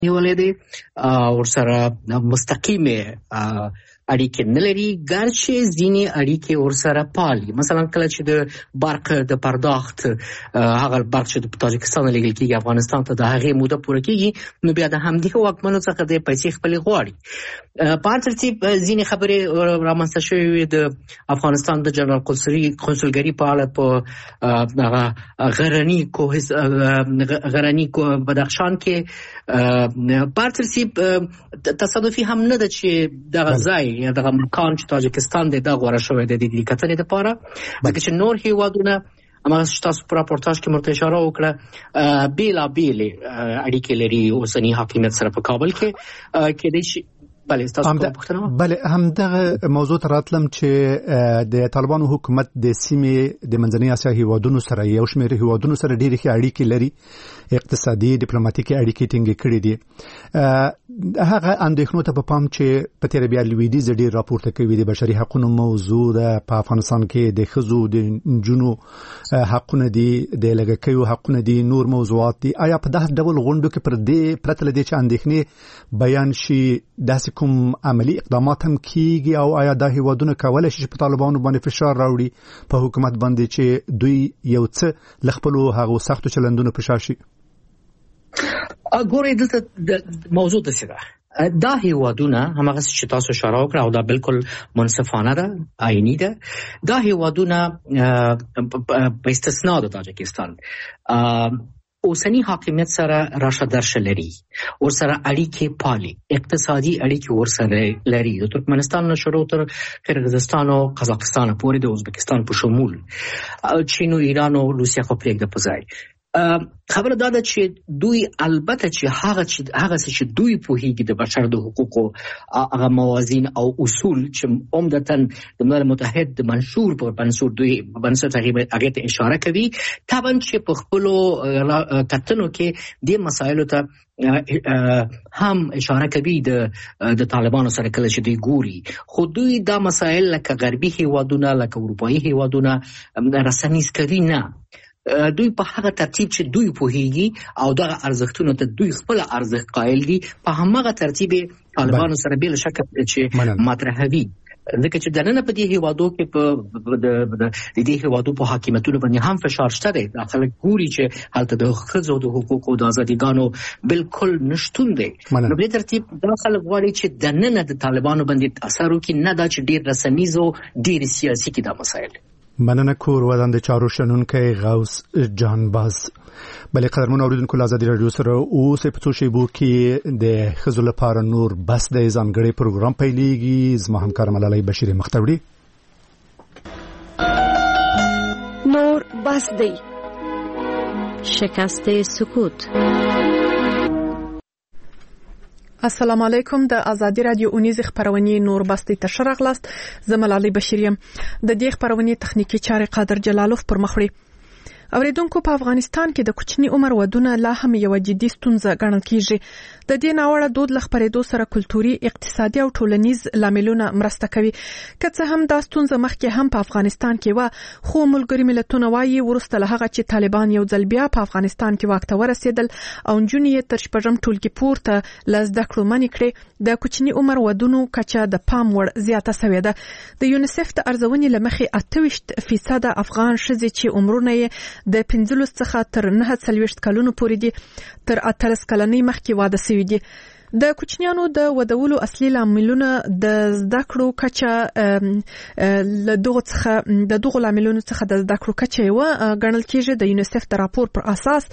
نیولې دي ورسره مستقیمه اړیکې نه لري، ګرچې ځینې اړیکې ورسره پالي. مثلا کله چې د برق د پرداخت هغه برق چې د تاجکستان لګل کېږي افغانستان ته د هغې موده پوره کېږي، نو بیا د همدې واکمنو څخه د پیسې خپلې غواړي. په هر ترتیب ځینې خبرې رامنځته شوې وې د افغانستان د جنرال قونسلګري په اړه په غرني بدخشان کې. په هر ترتیب تصادفي هم نه ده چې دغه ځای یا دغه مکان چې تاجکستان دی دا غوره شوی دی د دې کتنې لپاره، ځکه چې نور هیوادونه هماغه چې تاسو په راپورتاژ کې مرته اشاره وکړه بېلابېلې اړیکې لري اوسني حاکمیت سره په کابل کې. کېدای شي بله همدغه موضوع ته راتلم چې د طالبانو حکومت د سیمې د منځنۍ اسیا هیوادونو سره یو شمېر هیوادونو سره ډېرې ښې اړیکې لري، اقتصادي ډیپلوماټیکي اړیکې ټینګې کړې دي. هغه اندېښنو ته په پام چې په تېره بیا لویدیځ ډېر راپورته کوي د بشري حقونو موضوع ده په افغانستان کې، د ښځو د نجونو حقونه دي، د لږکیو حقونه دي، نور موضوعات دي. آیا په داسې ډول غونډو کې پر دې پرته له دې چې اندېښنې بیان شي داسې کوم عملی اقدامات هم کیږي، او آیا دا هیوادونه کولی شي چې په طالبانو باندې فشار راوړي په حکومت باندې چې دوی یو څه له خپلو هغو سختو چلندونو په شا شي؟ ګورئ دلته موضوع داسې ده، دا هیوادونه هماغه چې تاسو اشاره وکړه او دا بالکل منصفانه ده، آئینی ده. دا هیوادونه په استثنا د تاجکستان اوسنی حاکمیت سره راشه درشه لري، ورسره اړیکې پالي، اقتصادي اړیکې ورسره لري، د ترکمنستان نه شروع تر قرغیزستان او قزاقستان پورې، د ازبکستان په شمول، چین او ایران او روسیه خو پرېږده په ځای. خبره دا ده چې دوی البته چې هغه چې دوی پوهیږي د بشر د حقوقو هغه موازین او اصول چې عمدتاً د ملل متحد د منشور په بنسټ دوی هغه ته اشاره کوي. طبعا چې په خپلو کتنو کې د مسایلو ته هم اشاره کوي د طالبانو سره کله چې دوی ګوري، خو دوی دا مسایل لکه غربي هیوادونه لکه اروپایي هیوادونه رسنیز کوي نه. دوی په هغه ترتیب چې دوی پوهیږي او دغه ارزښتونو ته دوی خپل ارزښت قائل دي، په همغه ترتیب طالبانو سره بل شک چې مطرحوي. ځکه چې دننه په دې هیوادو کې په دې هیوادو په حاکمیتونو باندې هم فشار شته دی. خلک ګوري چې هلته د ښځو د حقوقو د ازادیګانو بالکل نشتون دی. نو په دې ترتیب دا خلک غواړي چې دننه د طالبانو باندې اثر وکړي، نه دا چې ډېر رسنیز او ډېر سیاسي کې دا مسایل. مننه کور ودان د چارو شنونکی غوث جانباز. بلې قدرمن اوریدونکو له ازادي راډیو سره اوس په څو شیبو کې د ښځو لپاره نور بس د ځانګړي پروګرام پیلېږي. زما همکار ملالۍ بشیر مختوړي. نور بس دی شکست سکوت. السلام علیکم. د ازادي رادیو اونیز خبرونه نور بستی تشرغلاست. زملالي بشیریم. د دې خبرونه تخنیکی چارې قادر جلالوف پر مخ وړي. اوریدونکو په افغانستان کې د کوچني عمر ودونه لا هم یو جدي ستونزه ګڼل کیږي. د دې ناوړه دود لخبرېدو سره کلتوري، اقتصادي او ټولنیز لاملونه مرسته کوي. که څه هم دا ستونزه مخکې هم په افغانستان کې و، خو ملګري ملتونه وايي ورسته له هغه چې طالبان یو ځل بیا په افغانستان کې واک ته ورسېدل او نجونې یې تر شپږم ټولګي پورته له زده کړو منې کړې، د کوچني عمر ودونو کچه د پام وړ زیاته شوې ده. د یونیسف د ارزونې له مخې 28% افغان ښځې چې عمرونه یې د 15 څخه تر 49 کلونو پورې دي، تر 18 کلنۍ مخکې واده شوي دي. د کوچنیانو د ودولو اصلي لاملونه د زده کړو کچه له دغه لاملونو څخه د زده کړو کچه و ګڼل کېږي. د یونیسف د راپور پر اساس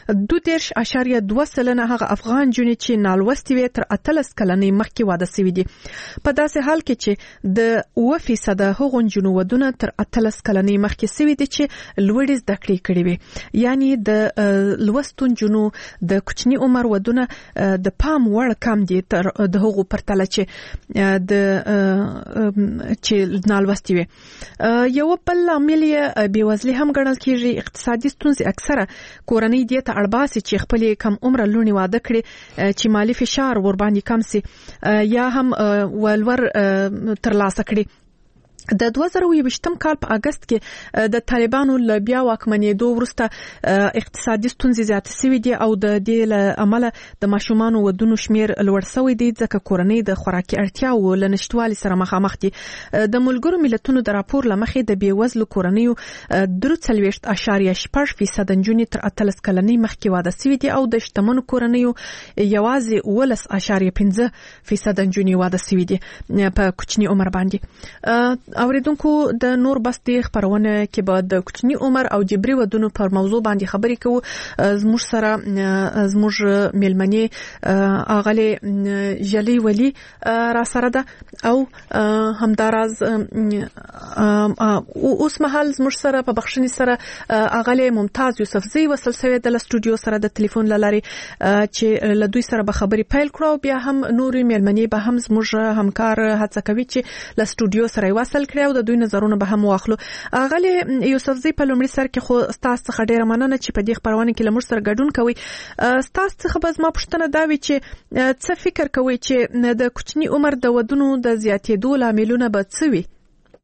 2.2% هغه افغان جونې چې نالوستي وي تر 18 کلنۍ مخکې واده شوي دي. په داسې حال کې چې د 9% هغو جنو ودونه تر 18 کلنۍ مخکې شوي دي چې لوړې زده کړې کړې وي. یعنی د لوستون جنو د کوچني عمر ودونه د پام وړ کم دي تر د هغو پرتله چې نالوستي وي. یو بل عامل بېوزلي هم ګڼل کېږي. اقتصادي ستونزې اکثره کورنۍ دې ته اړباسي چې خپلې کم عمره لوڼې واده کړي چې مالی فشار ور باندې کم سي یا هم ولور ترلاسه کړي. د 2020م کال په اگست کې د طالبانو له بیا واکمنېدو وروسته اقتصادي ستونزې زیاتې شوې دي او د دې له امله د ماشومان ودونو شمیر لوړ شوی دی ځکه کورنۍ د خوراکي اړتیاو له نشټوالي سره مخامخ دي. د ملګرو ملتونو د راپور لمخې د بیوزلو کورنیو 43.8% نجونې تر 18 کلنۍ مخکې واده شوي دي او د شتمنو کورنیو یوازې 19.5% نجونې واده شوي دي په کوچني عمر باندې. اوریدونکو د نور بستي خبرونه کې به د کوچني عمر او جبري ودونو پر موضوع باندې خبرې کوو. زموږ سره زموږ ملمنې اغلی جلی ولی را سره ده او همداراز اوس مهال زموږ سره په بخښنې سره اغلی ممتاز یوسفزی وصل شوی د استودیو سره د ټلیفون لاري چې له دوی سره به خبرې پیل کړو. بیا هم نوري ملمنې به هم زموږ همکار هڅه کوي چې له استودیو سره وصل کړو او د دوی نظرونه به هم واخلو. اغلی یوسفزی په لومړي سر کې خو تاسو څخه ډیره مننه چې په دې خبرونه کې لمر سره ګډون کوي. تاسو څخه به زما پوښتنه دا وي چې څه فکر کوي چې د کوچني عمر د ودونو د زیاتېدو لاملونه به څه وي؟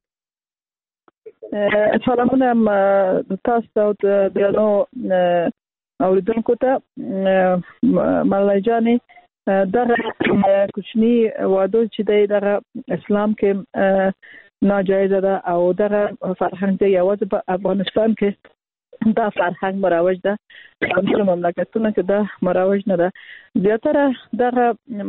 سلامونه تاسو او د بیانو اوریدونکو ته ملای جاني. دغه کوچني واده چې د اسلام کې ناجایزه ده او دغه فرهنګ دی یوازې په افغانستان کې دا فرهنګ مروج ده، په مملکتونو کې دا مروج نه ده. زیاتره دغه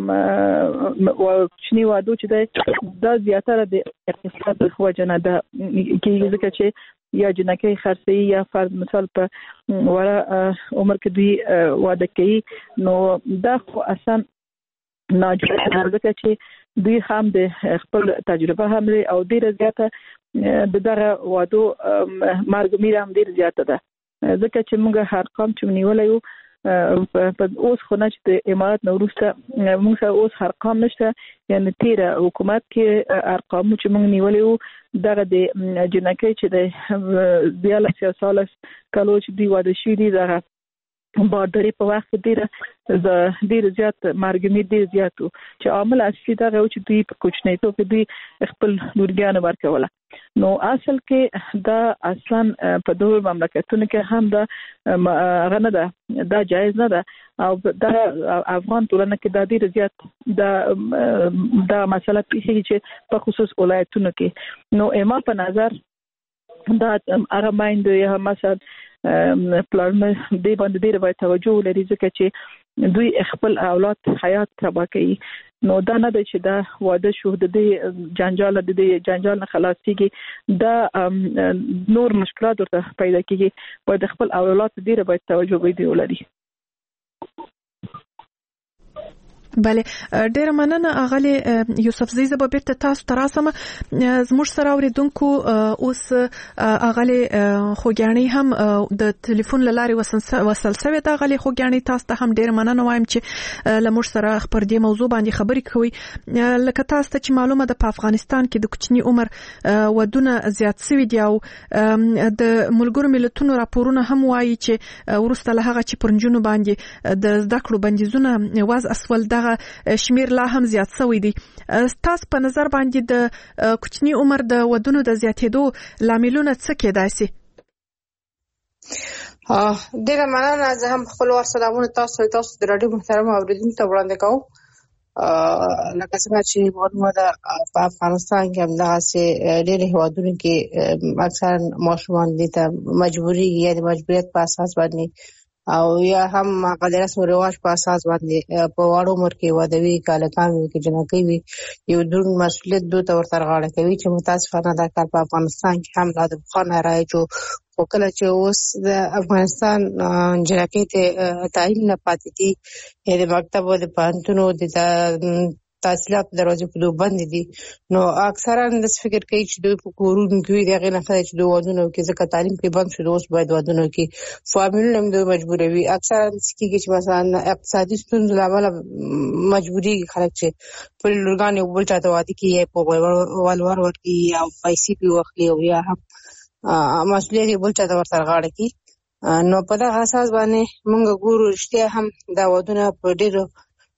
کوچني واده چې دی دا زیاتره د اقتصاد په وجه نه ده کېږي، ځکه چې یا جنکۍ خرڅوي یا فرض مثال په وړه عمر کې دوی واده کوي، نو دا خو اصلا ناجایزه ده، ځکه چې دوی هم د خپل تجربه هم لري او ډیره زیاته د دغه وادو مرګ میره هم ډیره زیاته ده، ځکه چې موږ هر قام چې نیولای یو په اوس خو نه چې د امارات نو وروسته موږ سره اوس هر قام نشته، یعنی تیر حکومت کې ارقام چې موږ نیولای یو دغه د جنکۍ چې د 14 سال کلو چې دی واده شي دي دغه بادري په وخت ډیر زیات مرګ ډیر زیاتو چې عامل اصلي دغه چې دوی په کوچنیتوب کې دوی خپل لورګانو ورکوله. نو اصل کې دا اصلا په دوه مملکتونو کې هم دا غنه ده، دا جایز نه ده او دا افغان ټولنه کې دا ډیر زیات دا مسله پیښیږي چې په خصوص ولایتونو کې. نو اما په نظر دا هغه مایند یا مثلا پلان دی باندې ډیر باید توجه ولري، ځکه چې دوی خپل اولاد حیات تباہ کوي. نو دا نه ده چې دا واده شو د دې جنجال نه خلاصيږي، دا نور مشکلات ورته پیدا کیږي. باید خپل اولاد ډیر باید توجه ولري. بله ډیره مننه اغلی یوسفزی. زه به بیرته تاسو ته راسم. زموږ سره اوریدونکو اوس اغلی خوګیانی هم د ټلیفون لارې وصل شوی د اغلی خوګیانی. تاسو ته هم ډیره مننه وایم چې لمر سره خبر دې موضوع باندې خبرې کوي. لکه تاسو ته چې معلومه ده په افغانستان کې د کوچني عمر ودونه زیات شوي دي او د ملګرو ملتونو راپورونه هم وایي چې وروسته له هغه چې پر نجونو باندې د زده کړو بندیزونه وضع اسول دغه شمیر لا هم زیات شوی دی. تاسو په نظر باندې د کوچني عمر د ودونو د زیاتېدو لاملونه څه کېدای شي؟ ډیره مننه. زه هم خپل سلامونه تاسو د رادیو محترم اوریدونکو ته وړاندې کوم. لکه څنګه چې معلومه ده په افغانستان کې هم دغه ډېر هیوادونو کې اکثر ماشومان دي ته مجبوري یا د مجبوریت په اساس باندې او یا هم هغه د رسم او رواج په اساس باندې په واړو عمر کې وادوي کالکان وي کې جنکۍ وي، یو دروند مسؤلیت دوی ته ورته غاړه کوي چې متاسفانه دا کار په افغانستان کې هم لا د پخوانه رایج خو کله چې اوس د افغانستان جنکۍ ته تعین نه پاتې دي، د مکتب او د پوهنتونو د تحصیلات دروازې په دوی بند دي، نو اکثرا د فکر کوي چې دوی په کورونو کې د هغې نه ښه چې دوی ودونه وکړي، ځکه تعلیم پرې بند شو، اوس باید ودونه وکړي. فامیلونه هم دوی مجبوروي. اکثرا داسې کېږي چې مثلا اقتصادي ستونزو له امله مجبورېږي خلک چې خپلې لورګانې یو بل چا ته واده کړي، یا یې په ولور ورکړي یا پیسې پرې واخلي او یا هم مسؤلیت یې بل چا ته ورته غاړه کړي. نو په دغه اساس باندې موږ ګورو رښتیا هم دا ودونه په ډېرو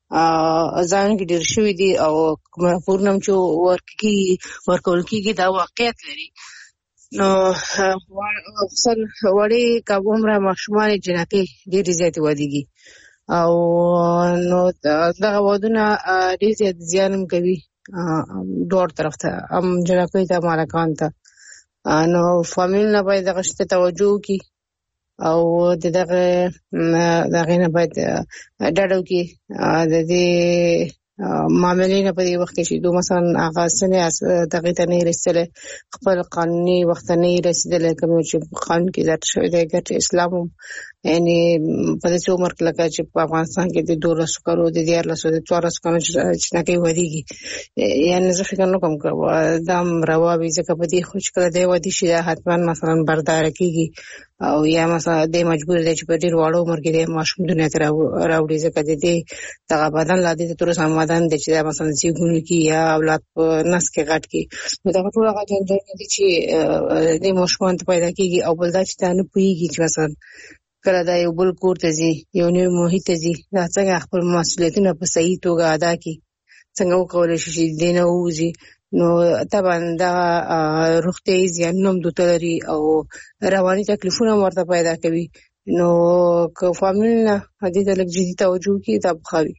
ځان کې ډیر شوی دي او پورنم چې ورکول کیږي دا واقعیت لري. نو اکثر وړي کومره ماشومان جنکې ډیر زیات ودیږي او نو دا ودونه ډیر زیات زیان کوي دوه طرف ته هم جنکې ته مالکان ته. نو فامیل نه باید دغه شته توجه کی او دغه نه باید ډاډو کی د دې معاملې نه په دې وخت کې چې دوه مثلا هغه سنه دغه ته نه رسیدل خپل قانوني وخت نه رسیدل کوم چې قانون کې ذات شوی دی ګټ اسلام یعنی په دې عمر کې لکه چې په افغانستان کې د 200 کړو د 1400 کړو چې نه کوي ودیږي یعنی زه فکر نه کوم دام راوي ځکه په دې خو چې کله دی ودی شي حتما مثلا بردار کیږي او یا مثلا د مجبور دی چې په ډیر وړو عمر کې د ماشوم دنیا ته راوړي ځکه د دې دغه بدن لا دې تر سمادان د چې مثلا زیګون کې یا اولاد په نس کې غټ کې نو دا ټول هغه جنجال دي چې د ماشومان ته پیدا کیږي او بل دا چې نه پويږي چې مثلا کله دا یو بل کور ته ځي یو نوی محیط ته ځي دا څنګه خپل مسؤلیتونه په صحیح توګه ادا کړي څنګه وکولای شي چې دینه وځي. نو طبعا دا روغتیايي زیانونه دوته لري او رواني تکلیفونه ورته پیدا کوي. نو که فامیل نه دې ته لږ جدي توجه کوي دا بخوي.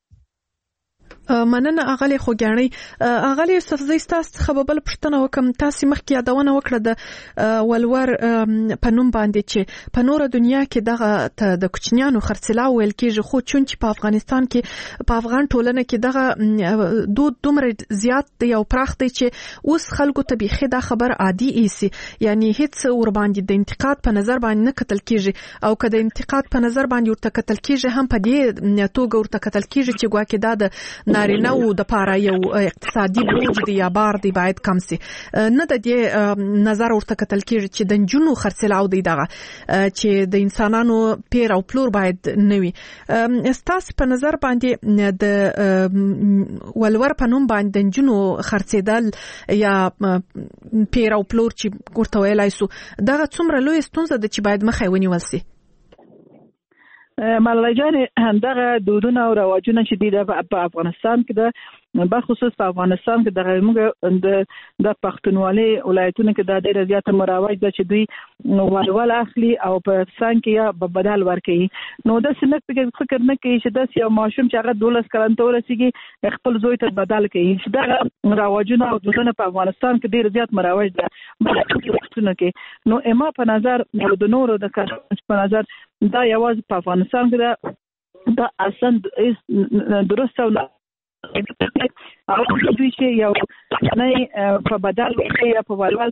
مننه اغلی خوګانی اغلی سفزی تاسو خبربل پښتنه وکم تاسو مخکې یادونه وکړه د ولور پنوم باندې چې په نور دنیا کې دغه د کوچنیانو خرڅلاو ویل کېږي خو چون چې په افغانستان کې په افغان ټولنه کې دغه دود دومره زیات دی او پراخ دی چې اوس خلکو ته بيخي دا خبر عادي ایسي یعنی هیڅ ور باندې د انتقاد په نظر باندې نه کتل کېږي او که د انتقاد په نظر باندې ورته کتل کېږي هم په دې توګه ورته کتل کېږي چې ګواکې دا د نارینه او د پاره یو اقتصادي بوج دی یا بار دی باید کم سي نه د دې نظر ورته کتل کېږي چې د جنونو خرڅلاو دی دغه چې د انسانانو پیر او پلور باید نوي استاس په نظر باندې د ولور په نوم باندې د جنونو خرڅېدل یا پیر او پلور چې ورته ویلای سو دغه څومره لوی ستونزه ده چې باید مخه ونیول سي. ملالۍ جان دغه دودونه او رواجونه چې دي په افغانستان کې ده بخصوص په افغانستان کې دغه موږ د پښتونولۍ ولایتونو کې د ډېر زیات مراوج ده چې دوی ول اخلي او په افغانستان کې یا بدل ورکړي. نو د سنت فکر نه کوي چې د یو ماشوم چې هغه 12 کلن ته ورسیږي خپل زوی ته بدل کوي. دا رواجونه او دودونه په افغانستان کې ډېر زیات مراوج ده کې. نو اما په نظر د نورو د په نظر دا یوازې په افغانستان کې دا اصلا درست او او دوی چې یو نه په بدل کې په ولول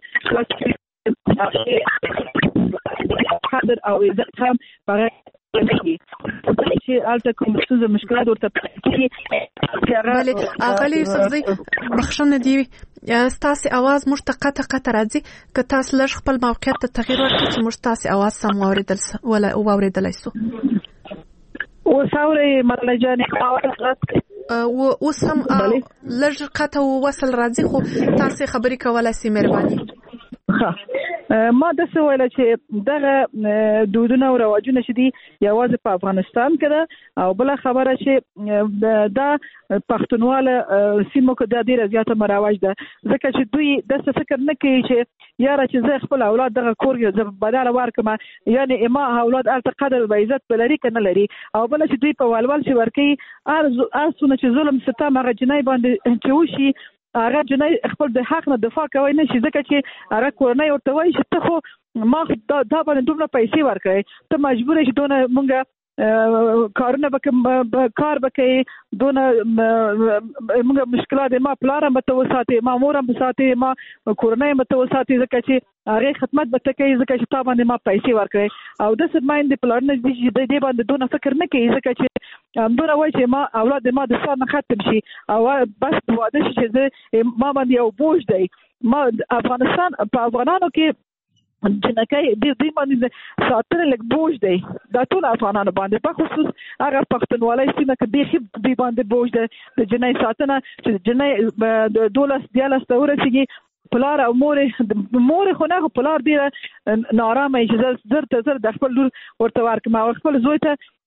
قدر او عزت هم برای چې البته کوم څه مشکلات ورته کې اغلی سبزی بخښنه دی ستاسو आवाज مشت قطه راځي که تاسو لږ خپل موقعیت ته تغییر ورکړئ چې مشت تاسو आवाज سم واوریدل شي او څاوري مطلب جانې او سم لږ قطه وصل راځي خو تاسو خبرې کولای شئ مهرباني. ما د څه ویل چې دغه دودونه او رواجونه چې دي یوازې په افغانستان کې ده او بل خبره چې دا پښتونواله سیمو کې د ډیره زیاته مراوج ده ځکه چې دوی د څه فکر نه کوي چې یاره چې زه خپل اولاد دغه کور یې بدل ورکم یعنی ما اولاد الته قدر و عزت بلري کنه لري او بل چې دوی په ولول چې ورکی ارزونه چې ظلم ستم هغه جنای باندې چوشي هغه جنای خپل د حق نه دفاع کوي نه شي ځکه چې هغه کورنۍ ورته وایي چې ته خو ما دا باندې دومره پیسې ورکړې ته مجبور یې دونه مونږه کارونه کار بکې دونه موږ مشکلات ما پلارم به توساتې ما مورم به ساتې ما کورنۍ به توساتې ځکه چې هغه خدمت به تکي ځکه چې تا باندې ما پیسې ورکړې او د سماین د پلان دې دې باندې دونه فکر نه کوي ځکه چې همدوره وایي چې ما اولاد ما د سر نه ختم شي او بس واده شي چې ما باندې یو بوج دی ما افغانستان په افغانانو کې جنکای دې باندې ساتنه لګ بوج دی دا ټول افغانانو باندې په خصوص هغه پښتونولۍ سیمه کې دې باندې بوج دی د جنای ساتنه چې جنای دولس دیالس ته ورسیږي پلار او مور خو نه پلار دی نارامه چې زر د خپل لور ورته ورکم او خپل زوی ته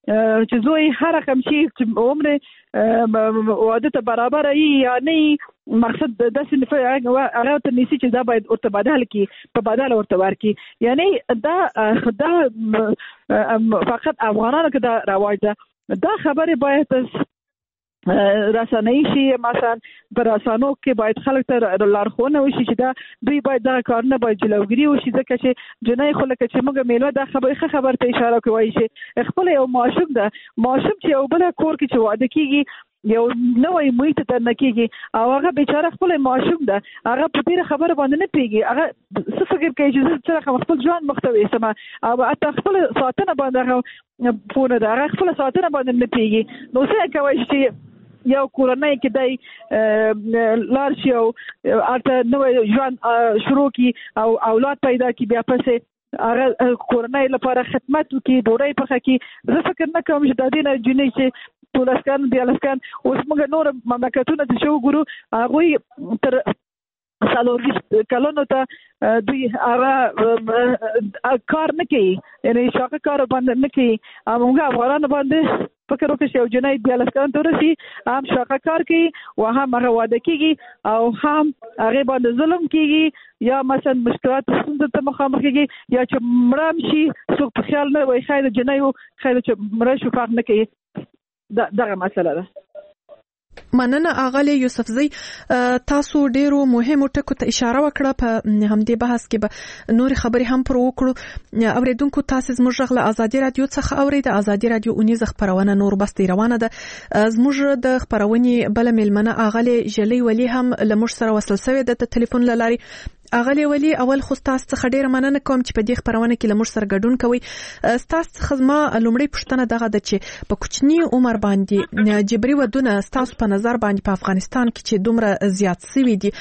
چې زوی هر رقم شي چې عمر واده ته برابر ای یا نه مقصد د داسې هغه ته نيسي چې دا باید ورته بدل کی په بدل ورته ورکی یعنی دا فقط افغانانو کې دا رواج ده دا خبره باید رسنۍ شي مثلا پر رسنو کې باید خلک ته لارښوونه وشي چې دا دوی باید دا کارونه باید جلوګیری وشي ځکه چې جنۍ خلک چې موږ میلمه دا خبره ته اشاره کوي چې خپل یو معشوق چې یو بل کور کې چې واده کیږي یو نوې محیط ته نکیږي او هغه بیچاره خپل معشوق ده هغه په دې خبره باندې نه پیږي هغه څه فکر کوي چې څنګه خپل ځوان مختوي سم او حتی خپل ساتنه باندې پونه ده هغه خپل ساتنه باندې نه پیږي نو څه کوي چې یو کورنۍ کې دای لار شي او البته نوې ژوند شروع کی او اولاد پیدا کی بیا پسې هغه کورنۍ لپاره خدمت وکي ډوډۍ پخه کی زه فکر نه کوم چې د دې نه جنې چې ټولسکان دیالسکان اوس موږ نور مملکتونه چې شو ګورو هغه تر څلور کلونو ته دوی هغه کار نه کوي یعنی شاقه کار باندې نه کوي موږ افغانان باندې فکر وکړئ چې یو جنۍ دیالسکان ته رسي هم شاقه کار کوي او هم هغه واده کیږي او هم هغه باندې ظلم کیږي یا مثلا مشکلات ته مخامخ کیږي یا چې مړام شي څوک په خیال نه وای خیر جنۍ او خیر چې مړ شو فرق نه کوي دغه مسله ده مننه اغلی یوسفزی تاسو ډیرو مهمو ټکو ته اشاره وکړه په همدې بحث کې به نور خبرې هم پر وکړو اوریدونکو تاسو زموږ غږ له ازادي رادیو څخه اورئ د ازادي رادیو اونیز خبرونه نور بستي روانه ده زموږ د خبرونې بل ملمنه اغلی جلی ولی هم لمر سره وصل شوی د ټلیفون لاري اغلی ولی اول خو تاسو څخه ډیر مننه کوم چې په دې خبرونه کې لمر سره ګډون کوي تاسو څخه ما لومړی پوښتنه دغه ده چې په کوچنی عمر باندې جبري ودونه تاسو په نظر باندې په افغانستان کې چې دومره زیات سوي دي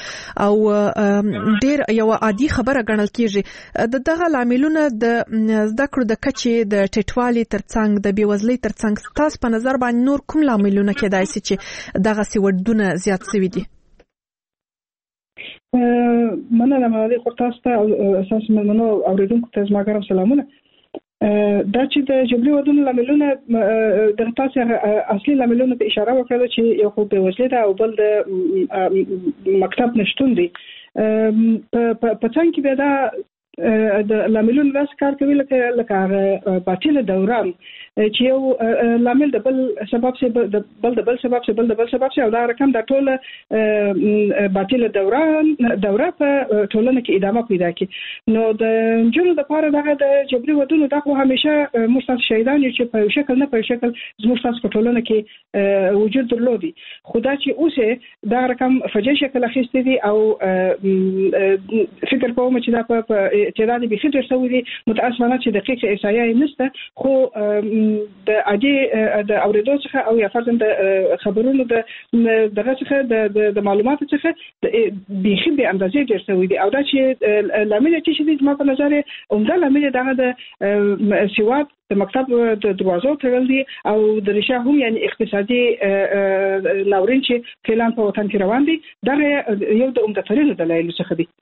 او ډیر یو عادي خبره ګڼل کیږي دغه لاملونه د زده کړو د کچې د ټیټوالي ترڅنګ د بیوزلۍ ترڅنګ تاسو په نظر باندې نور کوم لاملونه کېدای شي چې دغه سی ودونه زیات سوي دي مننه مالي خورتاسته او اساس مننه اوریدونکو ته زما ګرم سلامونه دا چې د جبري ودونو لاملونه د تاسو اصلي لاملونه ته اشاره وکړه چې یو خو به وسیله ده او بل د مکتب نشټون دي په څنګه کې دا د لاملونه داس کار کوي لکه باطل دوران چې یو لامل د بل سبب څخه د بل سبب څخه او دا رقم د ټوله باطل دوره په ټولنه کې ادامه پیدا کوي نو د جنو د پاره دغه د جبري ودونو دغه همیشه مستث شهیدان چې په شکل نه په شکل زموږ تاسو په ټولنه کې وجود درلودي خدا چې اوسه دا رقم فجې شکل اخیستي دي او فکر کوم چې دا په اعتراض به خطر سوي متاسفانه چې دقیق احصایه نشته خو د عادي د اوریدو څخه او یا فرضاً د خبرونو دغه څخه د معلوماتو څخه به خبره اندازې ډیر سوي دي او دا چې لامل چې د ما په نظر عمده لامل دغه د سواد د مکتب د دروازو تړل دي او د رشا هم یعنی اقتصادي ناورین چې فعلا په وطن کې روان دي دا یو د عمده ترینو دلایل څخه دي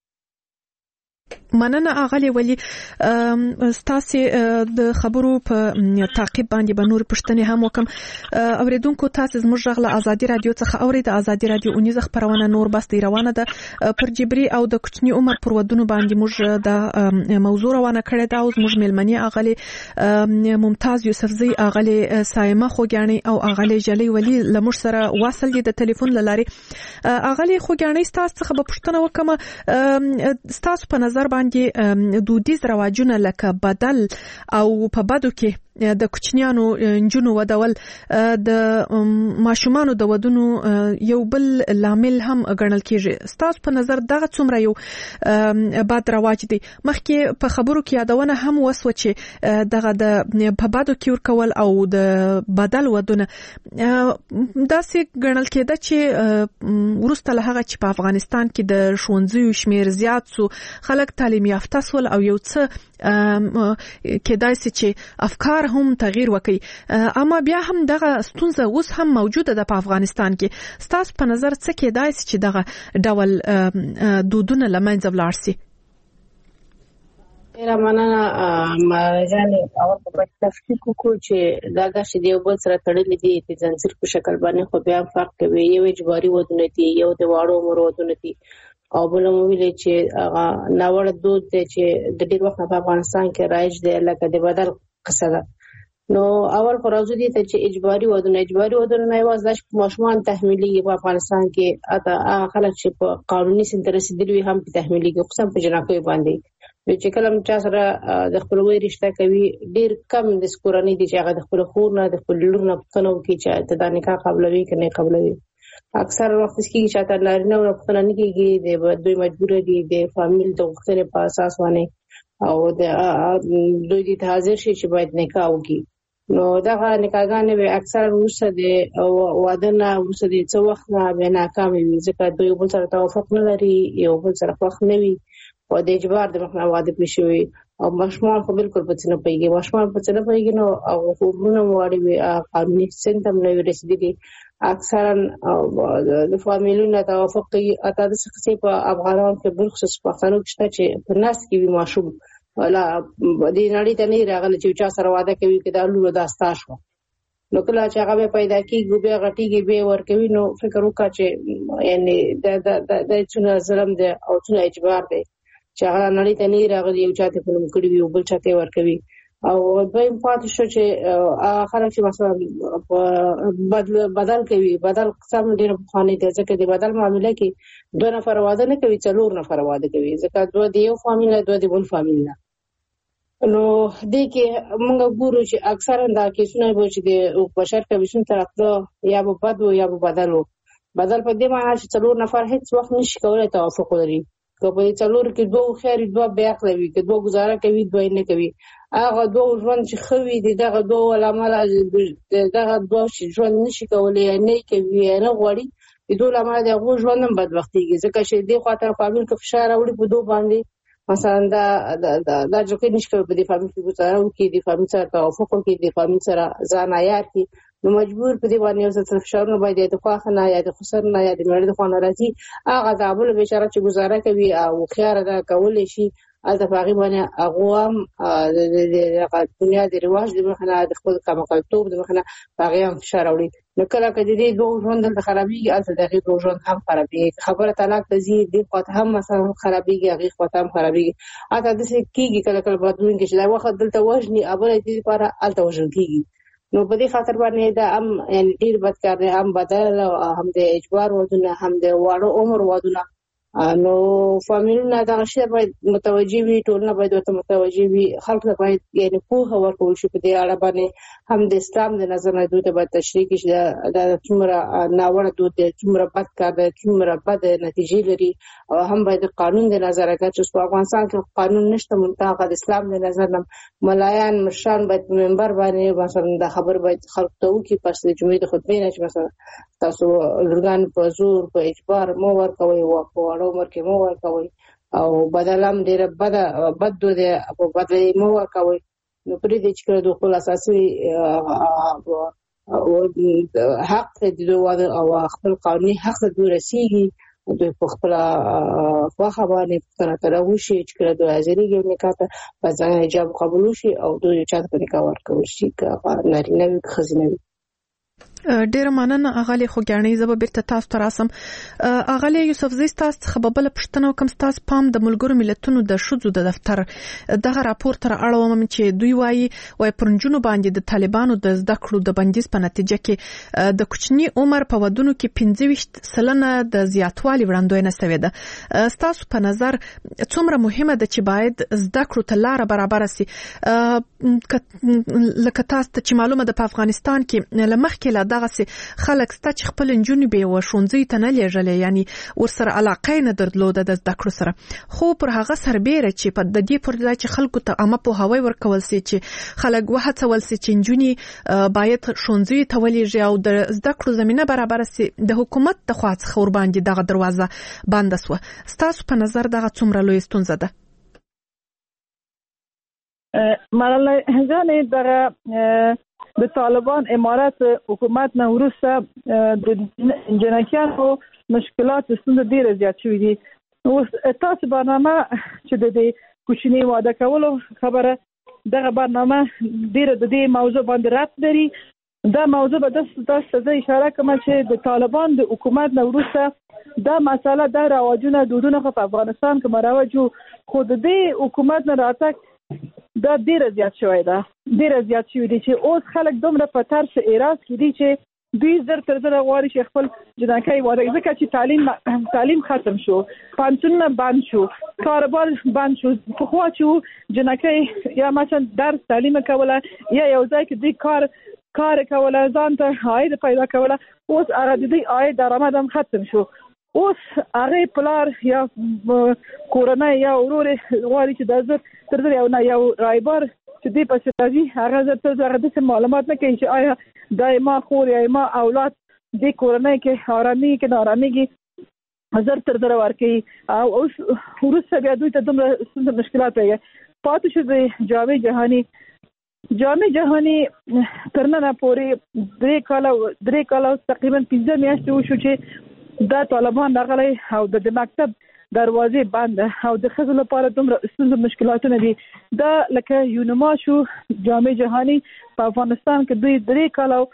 مننه اغلی ولی تاسو د خبرو په تعقیب باندې بنور پښتنې هم وکم اوریدونکو تاسو زموږ غږ له ازادي رادیو څخه اورئ د ازادي رادیو اونیز خبرونه نور بستي روانه ده پر جبري او د کوچنی عمر پر ودونو باندې موږ د موضوع روانه کړې ده او زموږ ملمنې اغلی ممتاز یوسفزی اغلی سایمه خوګانی او اغلی جلی ولی لمر سره واصل دي د ټلیفون لاري اغلی خوګانی تاسو څخه په پښتنه وکم تاسو په نظر باندې دودیز رواجونه لکه بدل او په بدو کې د کوچنیانو انجونو ودول د ماشومانو د ودونو یو بل لامل هم ګڼل کیږي تاسو په نظر دغه څومره یو بد رواج دی مخکې په خبرو کې یادونه هم وسو چې دغه د په بدو کې ورکول او د بدل ودونه داسې ګڼل کېده چې ورسته له هغه چې په افغانستان کې د ښوونځیو شمیر زیات سو خلک تعلیم یافته سول او یو څه کېدای شي چې افکار هم تغییر وکړي اما بیا هم دغه ستونزه اوس هم موجوده ده په افغانستان کې تاسو په نظر څه کېدای شي چې دغه ډول دودونه لمنځه ولاړ شي ډیره مننه مرجان. اول په تفصیل کو چې دا غشي دی بل سره تړلې دي د ځنځیر په شکل باندې، خو بیا فرق کوي. یو اجباري ودونه دي، یو د واړو عمر ودونه دي، او بل مو ویلې چې هغه ناوړه دود دی چې د ډېر وخت په افغانستان کې رایج دی، لکه د بدل قصه ده. نو اول خو راځو دي ته چې اجباري ودونه نه یوازې د ماشومان تحمیلي په افغانستان کې اته خلک چې په قانوني سند رسیدلي هم په تحمیلي کې خصوصا په جناکوي باندې چې کلم چا سره د خپلوي رشتہ کوي، ډېر کم د سکورنی دي چې هغه د خپل خور نه د خپل لور نه پښتنو کې چې د نکاح قبلوي کنه قبلوي. اکثر وخت کې چې تاسو لارینه او خپل نه کېږي د دوی مجبور دي د فامیل د وختره په اساس باندې او د دوی د حاضر شي چې باید نکاح وکړي. نو دا نکاحګانې به اکثر وروسته د واده نه وروسته د څو وخت نه به ناکامې وي، ځکه دوی بل سره توافق نه لري، یو بل سره خوښ نه وي او د اجبار د مخ نه واده پېښ وي. او ماشومان خو بالکل په څه نه پوهېږي، ماشومان په څه نه پوهېږي نو او خوبونه مواړي وي قانوني سند هم نه وي رسېدلي. اکثرا د فامیلونو توافق کوي. اته د څه په افغانانو کې بالخصوص پښتنو کې شته چې په ناس کې وي ماشوم ولا د نړۍ ته نه راغلی چې چا سره واده کوي کې دا لور داستا شو. نو کله چې هغه پیدا کیږي به غټیږي به ورکوي، نو فکر وکړه چې یعنی د څونه ظلم دی او څونه اجبار دی چې هغه نړۍ ته نه راغلی یو چاته په نوم کړی وي او بل چاته ورکوي. او دویم پاتې شو چې خلک چې مثلا بدل کوي، بدل قسم ډېر بخانه دي، ځکه د بدل معاملې کې 2 نفر واده نه کوي، 4 نفر واده کوي، ځکه 2 د یو فامیل 2 د بل فامیل نه. نو دې کې موږ ګورو چې اکثرا دا کیسونه به چې د بشر کمیشن طرف یا به بد یا به بدل په دې معنی چې 4 نفر هیڅ وخت نشي کولای توافق ولري. که په 4 کې 2 خیر 2 بیا کوي، که 2 گزاره کوي 2 نه کوي، هغه 2 ژوند چې خوي دي دغه 2 علامه دغه 2 ژوند نشي کولای نه کوي نه غوړي د 2 علامه دغه ژوند هم بدبختيږي، ځکه چې دې خاطر فامیل کې فشار راوړي په 2 باندې. مثلا دا جوکې نشي کوي په دې فامیل کې ګزاره وکړي، د فامیل سره توافق وکړي، د فامیل سره ځان عیار کړي، نو مجبور په دې باندې یو څه فشارونه باید د خواخ نه یا د خسر نه یا د مړ د خوا نه راځي. هغه د ابل بیچاره چې گزاره کوي او خيار دا کول شي الته باغی باندې اغوام د دنیا د رواج د مخنه د خپل کمقلتوب د مخنه باغی هم فشار وړي. نو کله کله دې 2 ژوند د خرابېږي، الته دغه 2 ژوند هم خرابېږي. خبره طلاق ته زی د خاطر هم مثلا خرابېږي، هغه خاطر هم خرابېږي. اته د څه کېږي کله کله بدلون کې چې دا وخت دلته وژني ابل دې لپاره الته وژل کېږي. نو په دې خاطر باندې دا هم یعنی ډیر بدکار دی، هم بدل هم د اجبار ودونه هم د واړو عمر ودونه. نو فامیلونه دا شی باید متوجي وي، ټولنه باید ورته متوجي وي، خلک باید یعنی پوهه ورکول شي په دې اړه باندې. هم د اسلام د نظر نه دوی ته باید تشریح کړي دا څومره ناوړه دود دی، څومره بد کار دی، څومره بد نتیجې لري. او هم باید د قانون د نظر اگر چې په افغانستان کې قانون نشته، منتها د اسلام د نظر نه ملایان مشران باید منبر باندې مثلا د خبر باید خلک ته وکړي پس د جمعې د خطبې نه چې مثلا تاسو لورګان په زور په اجبار مو ورکوي او په وړو عمر کې مو ورکوي او بدلم ډېر بد دود په بدل مو ورکوي. نو پرې دې چې د خپل اساسي حق د واده او خپل قانوني حق د رسیږي د خپل واخه باندې څنګه تراوي شي چې کله د ازريږي نکاح په ځای حجاب قبول شي او دوی چاته په نکاح ورکول شي که نارینه خزینه. ډیر مننه اغلی خوګانی زب بیرته تاسو ته راسم. اغلی یوسف زی تاسو خبربل پښتنو کوم تاسو پام د ملګرو ملتونو د شذو د دفتر دغه راپور تر اړوم چې دوی وایي پرنجونو باندې د طالبانو د زده کړو د بندیز په نتیجه کې د کوچنی عمر په ودونو کې 25% د زیاتوالي وړاندوینه شوې ده. تاسو په نظر څومره مهمه ده چې باید زده کړو ته لار برابر شي؟ لکه تاسو چې معلومه ده په افغانستان کې لمخ کې دغه خلک ست چې خپل انجونې به وشونځي ته نه لېږلې، یعنی ورسره علاقه نه درلوده د زده کړو سره، خو پر هغه سربېره چې په د دې پر ځای چې خلکو ته عامه پوهاوی ورکول سي چې خلک وهڅول سي چې انجونې باید شونځي ته ولېږي او د زده کړو زمينه برابر سي، د حکومت د خوا څخه ور باندې دغه دروازه بنده سوه. ستاسو په نظر دغه څومره لوی ستونزه ده؟ مرحله هنجانې دغه د طالبان امارات حکومت نه وروسته د جنکیانو مشکلات ستونزې ډېرې زیات شوې دي. اوس تاسو برنامه چې د کوچنی واده کولو خبره دغه برنامه ډیره د دې موضوع باندې رات لري. دا موضوع به تاسو ته اشاره کوم چې د طالبان د حکومت نه وروسته دا مسله د رواجونه دودونه په افغانستان کې مروجو، خو د دې حکومت نه راتګ دا ډیره زیات شوی دی چې اوس خلک دومره په ترس اعتراض کوي چې دوی زر تر زر غواړي چې خپل جنکۍ واده، ځکه چې تعلیم ختم شو، پانسونونه بند شو، کاروبار بند شو. پخوا چې جنکۍ یا مثلا درس تعلیم کوله یا یو ځای کې دوی کار کوله، ځان ته عاید پیدا کوله، اوس هغه د دې عاید درآمد هم ختم شو. اوس هغه پلار یا کورنۍ یا ورور غواړي چې د زر تر زر یو رایبر چې دې پسې راځي هغه د معلومات نه کوي چې آیا د ما خور یا ما اولاد د کورنۍ کې آرامي کې نااراميږي زر تر زر ورکوي. او اوس وروسته بیا دوی ته دومره مشکلات پاتې شو. د جامع جهاني تر ننه پورې 3 کاله تقریبا 15 میاشتې وشو چې دا طالبان راغلي او د مکتب دروازې بند او د ښځو لپاره دومره ستونزې مشکلاتونه دي. دا لکه یونما شو جامع جهاني په افغانستان کې دوی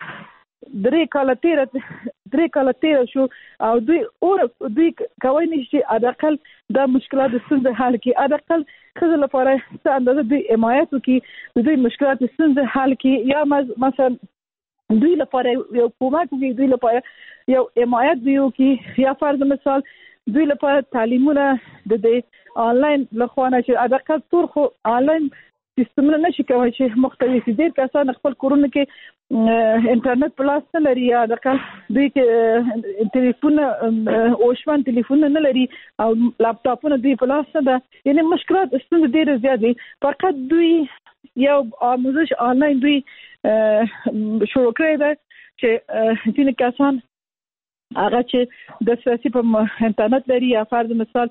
3 کاله تیر شو او دوی کوي نشي ادقل دا مشکلات ستونزې حل کړي، ادقل ښځو لپاره څه اندازه دوی حمایت وکړي، دوی مشکلات ستونزې حل کړي، یا مثلا دوی لپاره یو کومک وکړي، دوی لپاره یو حمایت وکړي، یا فرض مثال دوی لپاره تعلیمونه د آنلاین لخوانه چې ادقل تور خو آنلاین سیستمونه نشي کوي چې مختلف دي. کسان خپل کورونه کې انټرنیټ پلاس نه لري، یا ادقل دوی کې ټلیفون اوشمن ټلیفون نه لري او لپټاپونه دوی پلاس نه ده. یعنی مشکلات ستونزې ډېر زیات دي. فقط دوی یو آموزش آنلاین دوی شروع کړی ده چې ځینې کسان هغه چې د سیاسي په انټرنیټ لري، یا فرض مثال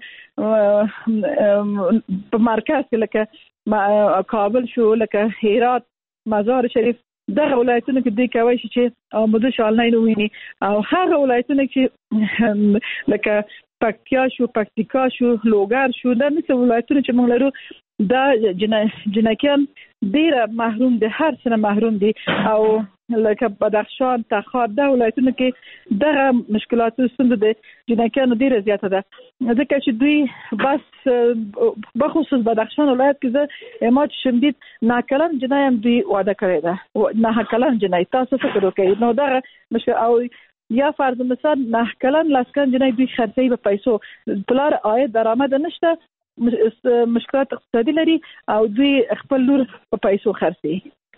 په مرکز کې لکه کابل شو، لکه هرات، مزار شریف، دغه ولایتونو کې دوی کوي چې آموزش آنلاین وویني. او هغه ولایتونو کې لکه پکتیا شو، پکتیکا شو، لوګر شو، دا مثل ولایتونو چې موږ لرو دا جنکیان ډیره محروم دي، هر څه محروم دي. او لکه بدخشان، تخار، دا ولایتونو کې دغه مشکلات ستونزې د جنکیانو ډیره زیاته ده، ځکه چې دوی بس بخصوص بدخشان ولایت کې زه اماد شمدید ناکلن جنای هم دوی واده کړی ده، ناکلن جنای. تاسو فکر وکړئ نو دغه مشکل. او یا فرض مثال ناکلن لسکن جنای دوی خرڅي په پیسو، پلار عاید درآمد نشته، مشکلات اقتصادي لري او دوی خپل لور په پیسو خرڅي.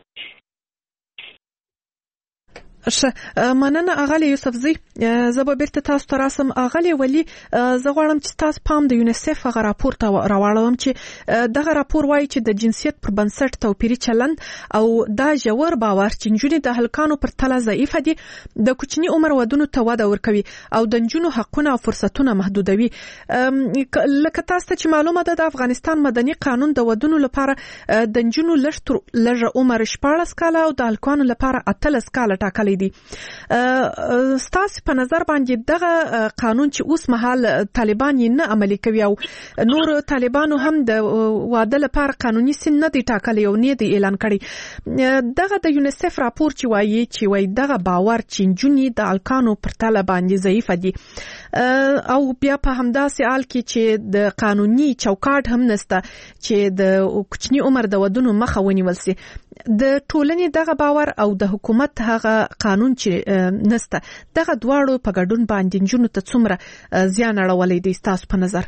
مننه اغلی یوسفزی. زه به بیرته تاسو ته راسم. اغلی ولی زه غواړم چې تاسو پام د یونیسف هغه راپور ته راوړم چې دغه راپور وایي چې د جنسیت پر بنسټ توپیري چلند او دا ژور باور چې نجونې د هلکانو پر تله ضعیفه دي د کوچني عمر ودونو ته وده ورکوي او د نجونو حقونه او فرصتونه محدودوي. لکه تاسو ته چې معلومه ده د افغانستان مدني قانون د ودونو لپاره د نجونو لږ عمر 14 کاله او د هلکانو لپاره 18 کاله ټاکلی دي. ستاسو په نظر باندې دغه قانون چې اوس مهال طالبان یې نه عملي کوي او نور طالبانو هم د واده لپاره قانوني سن نه دی ټاکلی او نه دی اعلان کړی، دغه د یونیسف راپور چې وایي دغه باور چې نجونې د هلکانو پر تله باندې ضعیفه دي او بیا په همداسې حال کې چې د قانوني چوکاټ هم نشته چې د کوچني عمر د ودونو مخه ونیول سي. د ټولنې دغه باور او د حکومت هغه قانون چې نشته، دغه دواړو په ګډون باندې نجونو ته څومره زیان اړولی دی ستاسو په نظر؟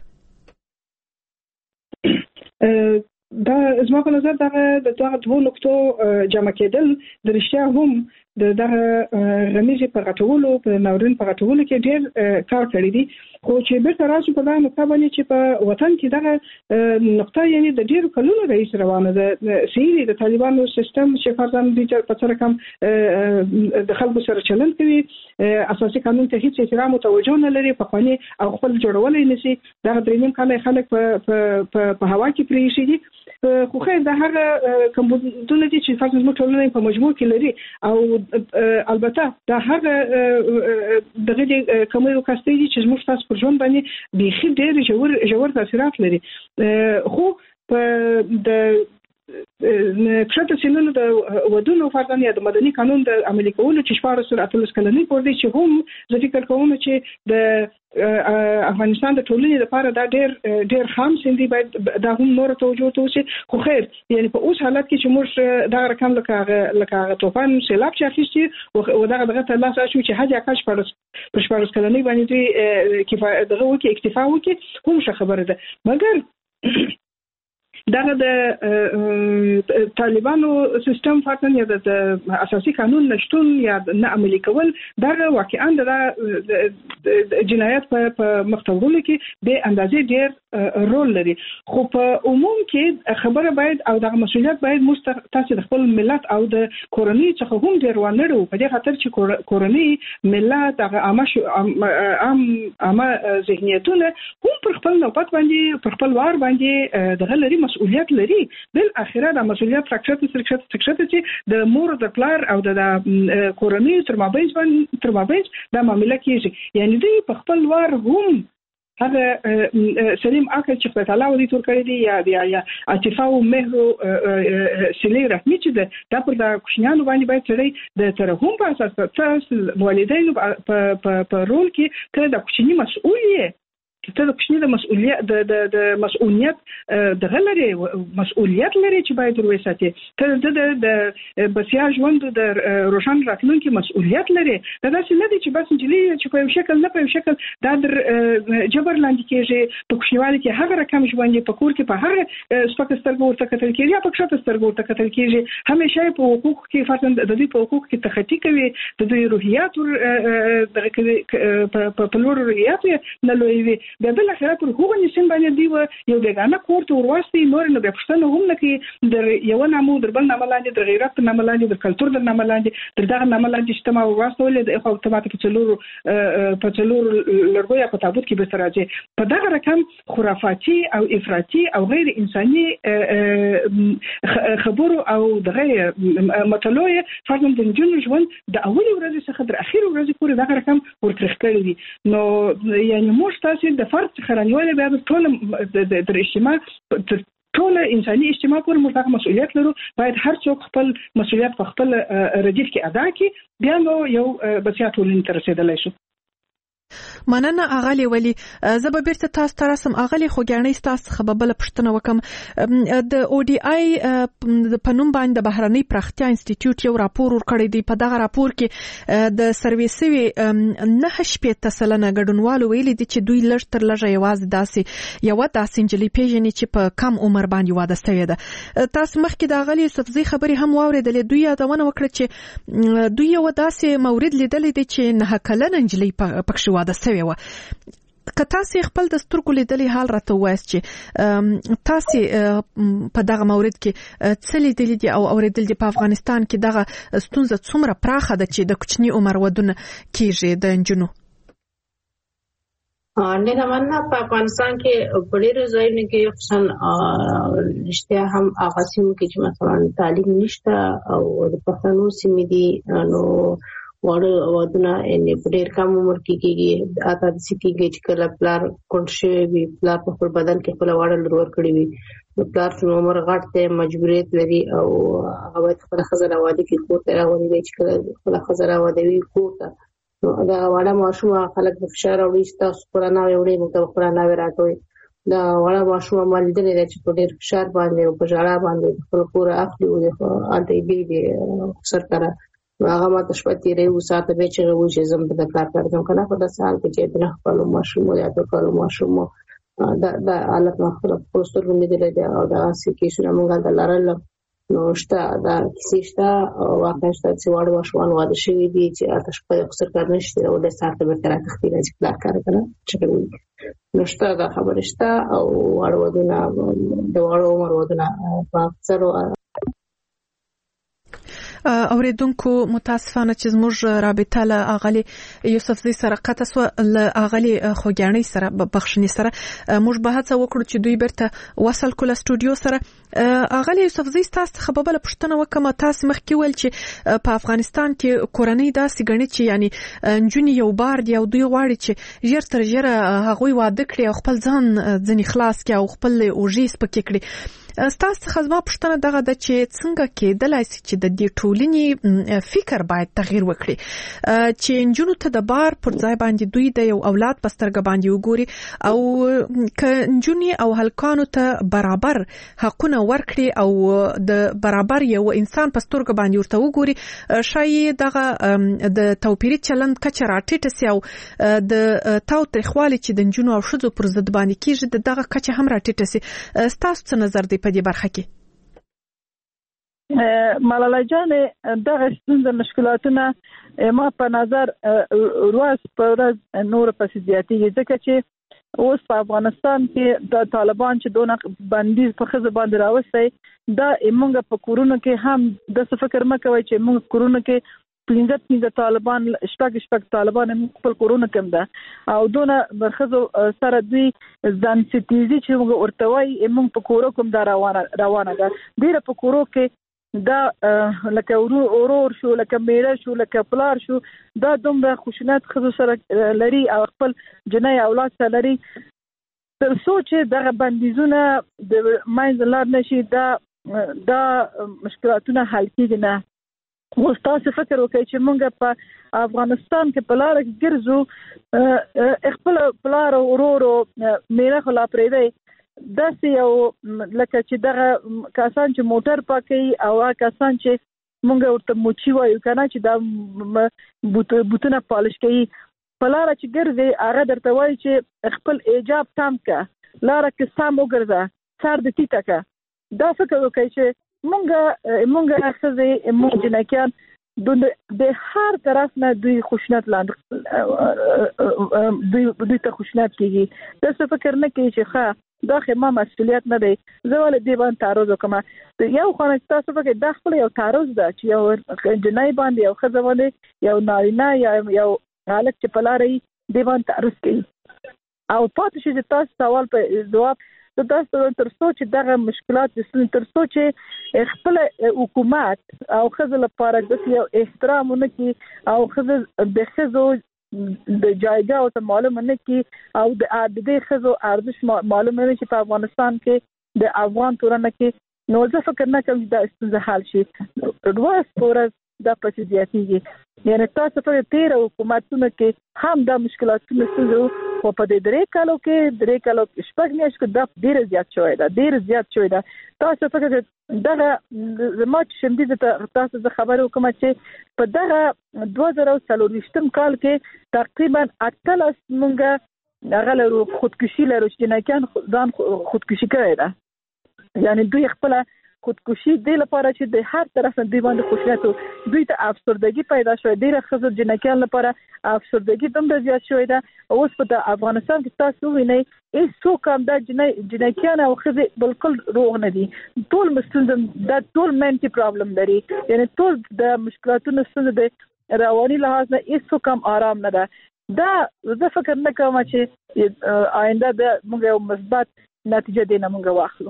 دا زما په نظر د دغه دوه نقطو جمع کېدل د رښتیا هم دغه غمیزې په غټولو، په ناورین په غټولو کې ډېر کار کړی دی. خو چې بیرته راشو په دغه نقطه باندې چې په وطن کې دغه نقطه یعنی د ډېرو کلونو راهیسې روانه ده. صحیح دی د طالبانو سیستم چې فرضاً دوی په څه رقم د خلکو سره چلند کوي، اساسي قانون ته هیڅ احترام او توجه نه لري، پخواني او خپل جوړولی نشي. دغه 3 کاله خلک په هوا کې پرېښي دي. خو خیر د هغه کمبودونه دي چې فرضاً زموږ ټولنه په مجموع کې لري او البته دا هغه دغه کومو کسې دي چې زموږ تاسو پر ژوند باندې بيخي ډېر ژور تاثیرات لري. خو په د کښته سینونو د ودونو فرضاً یا د مدني قانون د عملي کولو چې 14 کلنې پورې چې هم زه فکر کوم چې د افغانستان د ټولنې لپاره دا ډېر خام سندي باید دا هم نور توجه توشي خو خیر یعنی په اوس حالت کې چې موږ دا رقم لکه طوفان سیلاب چې اخیستي او دغه ته لاس شو چې حاجه کاش پر 14 کلنې باندې کفایه دغه وکي اکتفا وکي هم څه خبره ده مګر دغه د طالبانو سیستم فاتن یا د اساسي قانون نشټون یا نه عملي کول دغه واقعا د جنایت په مختورولو کې به اندازې ډېر رول لري خو په عموم کې خبره باید او دغه مسؤلیت باید تاسو د خپل ملت او د کورنۍ څخه هم ډېر ونرو په دې خاطر چې کورنۍ ملت هغه عامه ذهنیتونه هم پر خپل نوبت باندې پر خپل وار باندې دغه لري مسؤلیت لري بل اخره د مسؤلیت فراکچر چې د مور د پلار او د کورنۍ تر مابین د معاملې کېږي یعنی دوی په خپل وار هم هغه سلیم عقل چې خدای تعالی ودی تور کړی دی یا عاطفه او مهر سلی رحمی چې دا پر د کوشنیانو باندې باید سړی د ترحم په اساس تاسو والدینو په رول کې کله د کوشنی مسؤلیت ته د کوشنی د مسؤلیت د مسؤلیت د غلري مسؤلیت لري چې باید وروساتي ته د بسیا ژوند د روشن راتلونکي مسؤلیت لري دا څه نه دي چې بس انجلي چې په یو شکل نه په یو شکل دا در جبر لاندې کېږي په کوشنیوالي کې هغه رقم ژوند په کور کې په هغه سپکسترګو ورته کتل کېږي یا په شتسترګو ورته کتل کېږي همیشه په حقوق کې فرضاً د دې په حقوق کې تخطي کوي د دوی روحيات په لور روحيات نه لوي بیا بل اخره پر هغه نشین باندې دی یو دغه کور ته ورواستي نور نه به پښتنه هم نه کې در یو نامو در بل نامه لاندې در غیرت نامه لاندې در کلچر در نامه لاندې در دغه نامه لاندې چې ما ورواستول د خو اتوماتیک په څلور لرګو په تابوت کې به راځي په دغه رقم خرافاتي او افراطي او غیر انساني خبرو او دغه مطلوع فرضاً د جنون ژوند د اول ورځې څخه تر اخیر ورځې پورې دغه رقم ورترخ کړی دي نو یعنی موږ تاسو د فرد خرانیواله بیا ټول د اجتماع ټول انساني اجتماع پر موږ مسؤلیت لرو باید هر څوک خپل مسؤلیت په خپل ردیف کې ادا کړي بیا نو یو بسیا ټولنې ته رسیدلی شو مننه اغلی ولی زب بیرته تاسو ته رسم اغلی خوګانی تاسو خبربل پښتنه وکم د او ډي آی په نوم باندې د بهرنی پراختیا انسټیټیوټ یو راپور ورکړی دی په دغه راپور کې د سرویسوي 9.8% ګډونوالو ویلي دي چې دوی لږ تر لږه یوازې داسې انجلي پیژنې چې په کم عمر باندې واده شوی ده تاسو مخکې د اغلی یوسفزي خبري هم واوریدلې دوی یادونه وکړه چې دوی یو داسې مورید لیدلې دي چې نه کلن انجلي پکښ واده شوی و که تاسو خپل د سترګو لیدلې حال راته وایست چې تاسو په دغه مورید کې څه لیدلې دي او اوریدل دي په افغانستان کې دغه ستونزه څومره پراخه ده چې د کوچني عمر ودونه کیږي د انجونو نه مننه په افغانستان کې په ډېرو ځایونو کې خصوصا رښتیا هم هغه سیمو کې چې مثلا تعلیم نشته او د پښتنو سیمې دي نو وړو ودونه یې په ډېر کم عمر کې کېږي اته د سکیږي چې کله پلار کونډ وي پلار په خپل بدن کې خپل وړل لور کړی وي نو پلار څو عمر غټ ته مجبوریت لري او هغه باید خپل خزر واده کې کور ته راوړي چې کله خپل خزر واده وي کور ته نو دا وړه ماشوم خلک د فشار او تاسو قرآن وړي موږ قرآن راټوي دا وړه ماشوم مالدل لري چې په ډېر فشار باندې او په ژړا باندې خپل کور اخلي او انټي بي سرکاره هغه ما تشپتی ریو ساته به چې وو چې زم په کار کوم کنه په داسې حال کې چې بنه خپل ماشوم یا په خپل ماشوم دا حالت ما خپل پوسټر باندې دی او دا سکه شنه موږ د لارل نو شته دا کیسه او واقعا چې وړو ماشومان واده شوی دي چې تاسو په اکثر کار نشته او د ساعت به تر تختی راځي پلان کار کنه چې نو شته دا خبره شته او وړو ودونه د وړو عمر ودونه په اکثر اوریدونکو متاسفانه چې زموږ رابطه له اغلی یوسفزي سره قطع سو له اغلی خوګانی سره بخښنی سره موږ به هڅه وکړو چې دوی برته وصل کول استودیو سره اغلی یوسفزي تاسو خبربل پښتنه وکم تاسو مخکې ول چې په افغانستان کې کورنۍ داسې غني چې یعنی انجونی یو بار دی او دوی غواړي چې ژر تر ژره هغه واده کړي او خپل ځان ځنی خلاص کړي او خپل اوجیس پکې کړي ستاسو خزما پښتنه دغه د چې څنګه کېدلای شي چې د دې ټولنې فکر باید تغییر وکړي چې نجونو ته د بار پر ځای باندې دوی د یو اولاد پسترګ باندې وګوري او ک نجونې او هلکانو ته برابر حقونه ورکړي او د برابر یو انسان پسترګ باندې ورته وګوري شاید دغه د توپیری چلند کچه راټیټه سي او د تاوتریخوالي چې د نجونو او ښځو پر ضد باندې کیږي دغه کچه هم راټیټه سي. ستاسو څه نظر دی په دې برخه کې؟ ملاله جان دغه ستونزې مشکلاتونه ما په نظر ورځ په ورځ نور پسې زیاتېږي ځکه چې اوس په افغانستان کې د طالبان چې دونه بندیز په ښځو باندې راوستي دا موږ په کورونو کې هم د فکر مکوي چې موږ کورونو کې 15 طالبان شپږ طالبان خپل کورونه کوم ده او دونه برخزو سره دوی ځان ستیزي چې موږ ورتوي موږ په کورو کوم دا روانه ده ډیره په کورو کې دا لکه اورور شو لکه میړه شو لکه پلار شو دا دومره خوشنات خزو سره لري او خپل جنای اولاد سره لري تر سوچ دغه بندیزونه د ماینځ لار نشي دا مشکلاتونه حل کیږي نه. اوس تاسو فکر وکړئ چې موږ په افغانستان کې په لار کې ګرځو خپل پلار او ورور میره خلا پرې دی داسې یو لکه چې دغه کسان چې موټر پاکي او کسان چې موږ ورته موچی وایو کنه چې دا بوتونه پالش کوي په لار چې ګرځي هغه درته وایي چې خپل ایجاب تام کا لار کې سم وګرځه سر د تیته کا. دا فکر وکړئ چې مونږ اخزه مونږ جنکیان د هر طرف نه دوی خوشنات لاندې دوی ته خوشنات کیږي دا څه فکر نه کوي چې ښه دا خو ما مسؤلیت نه دی زه ولې دی باندې تعرض وکم یو خانه تاسو فکر دا خپل یو تعرض ده چې یو جنای باندې یو خزه باندې یو نارینه یا یو هلک چې پلاري دی باندې تعرض کوي او پاتې شي تاسو سوال په جواب تاسو تر سوچ دغه مشکلات تر سوچ خپل حکومت او خزل لپاره د یو احترام نه کی او خزل د خزو د جایګه او معلومه نه کی او د عادي خزو ارزش معلومه نه چې په افغانستان کې د افغان تورنه کې نو ځکه فکر نه کوم دا ستونزه حل شي ورځ پورز دا پسې زیاتېږي یعنی تاسو په تیر حکومتونو کې هم دا مشکلاتونه ستونزه خو په دې 3 کالو کې شپږ میاشتې دا ډیر زیات شوی دا تاسو فکر دغه زموږ شمدي تاسو د خبرو کوم چې په دغه 2023 کال کې تقریبا 18 مونږه هغه له خودکشي لرو چې نه ځان خودکشي کړی دا یعنی دوی خپل خودکشي د لپاره چې د هر طرف نه دی باندې خوشناتو دوی ته افسردگی پیدا شوې ډیره خزر جنکیان لپاره افسردگی دومره زیات شوې ده اوس په افغانستان کې تاسو وینئ هیڅ څوک هم د جنکیان او خزر بالکل روغ نه دي ټول مستندم دا ټول منټي پرابلم لري یعنی ټول د مشکلاتونو ستونزې د رواني لحاظ نه هیڅ څوک هم آرام نه ده دا زه فکر نه کوم چې آینده د موږ یو مثبت نتیجه دینه موږ واخلو.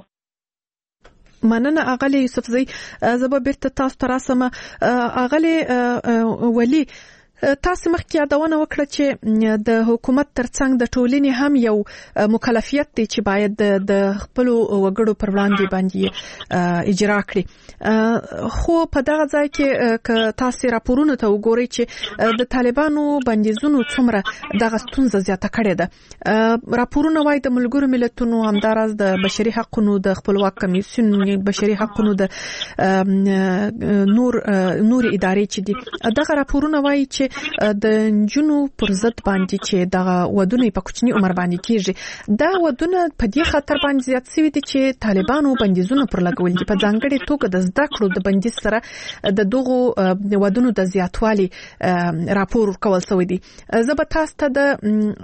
مننه اغلی یوسفزی زبا بیرته تاسو ته راسم اغلی ولی تاسو مخکې یادونه وکړه چې د حکومت ترڅنګ د ټولنې هم یو مکلفیت دی چې باید د خپل وګړو پر وړاندې باندې اجرا کړي خو په دغه ځای کې تاسو راپورونه ته وګورئ چې د طالبانو بندیزونو څومره دغه ستونزه زیاته کړې ده راپورونه وايي د ملګرو ملتونو همدارس د بشري حقوقو د خپلواک کمیسیون بشري حقوقو د نور ادارې چې دي دغه راپورونه وايي چې د جنو پر ضد باندې چې دغه ودونه په کوچني عمر باندې کیږي دا ودونه په دې خطر باندې زیات شوی دي چې طالبانو بندیزونه پر لګول دي په ځانګړي توګه د زده کړو د بندیز سره د دغه ودونو د زیاتوالي راپور کول شوی دي. زه به تاسو ته د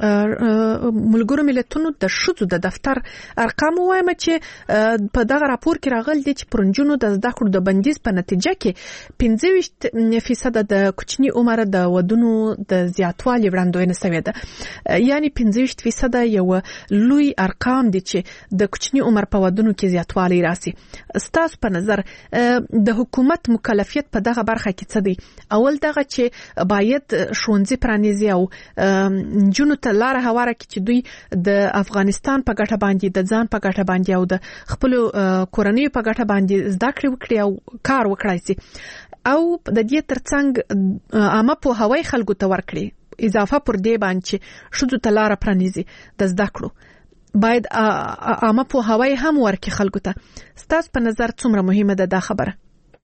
ملګرو ملتونو د شذو د دفتر ارقام وایم چې په دغه راپور کې راغلي دي چې پرنجونو د زده کړو د بندیز په نتیجه کې 25% د کوچني عمر د ودونو د زیاتوالي وړاندوینه شوې ده. یعنی 15% یو لوی ارقام دي چې د کوچني عمر په ودونو کې زیاتوالی راسي. ستاسو په نظر د حکومت مکلفیت په دغه برخه کې څه دی؟ اول دغه چې باید ښوونځي پرانیزي او جنو ته لار هواره کې چې دوی د افغانستان په ګټه باندې د ځان په ګټه باندې او د خپل کورنۍ په ګټه باندې زده کړې وکړي او کار وکړي سي او د دې ترڅنګ عامه په هوای خلکو ته ورکړي اضافه پر دې باندې شذو تلاره پرانیزي د زده کړو باید عامه په هوای هم ورکړي خلکو ته. ستاسو په نظر څومره مهمه ده دا خبره؟